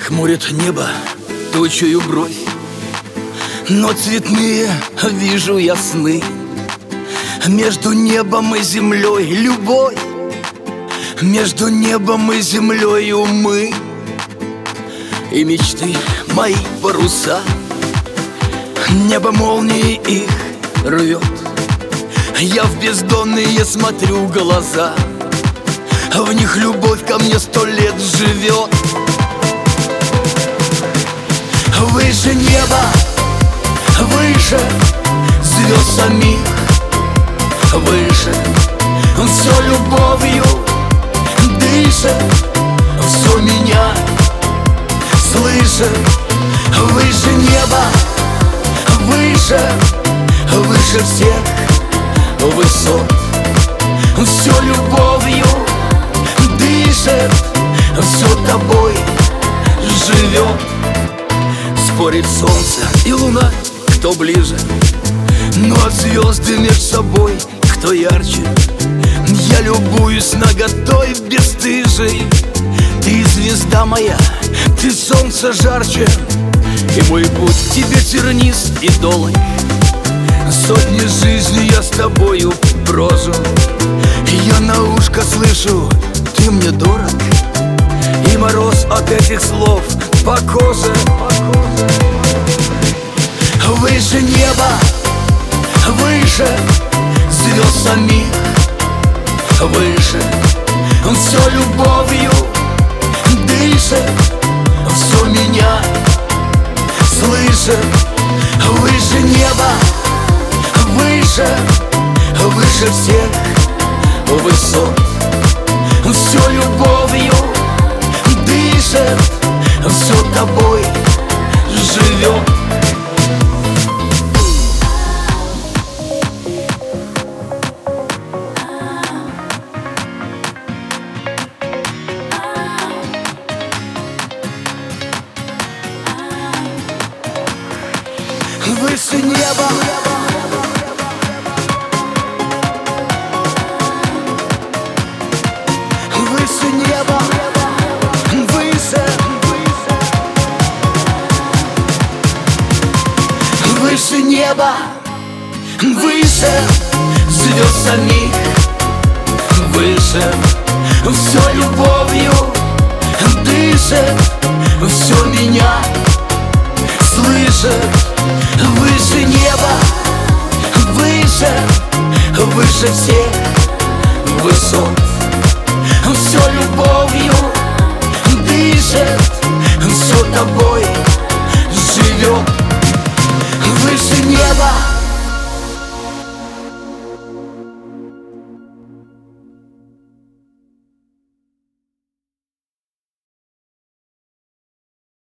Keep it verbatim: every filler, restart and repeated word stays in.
Хмурит небо тучью бровь, но цветные вижу я сны. Между небом и землей любовь, между небом и землей умы. И мечты мои паруса, небо молнии их рвет. Я в бездонные смотрю глаза, в них любовь ко мне сто лет живет. Выше неба, выше звезд самих, выше все любовью дышит, все меня слышит. Выше неба, выше, выше всех высот, все любовью дышит, все тобой живет. Спорит солнце и луна, кто ближе, но от звезды между собой кто ярче. Я любуюсь наготой бесстыжей. Ты звезда моя, ты солнце жарче, и мой путь к тебе тернист и долг. Сотни жизней я с тобою прожил, я на ушко слышу, ты мне дорог. И мороз от этих слов по коже. Выше неба, выше звезд самих, выше все любовью дышит, все меня слышит. Выше неба, выше, выше всех высот, все любовью дышит, все тобой живет. Выше неба, выше неба, выше, выше неба, выше звезд самих, выше все любовью дышит, все меня слышит. Выше неба, выше, выше всех высот, все любовь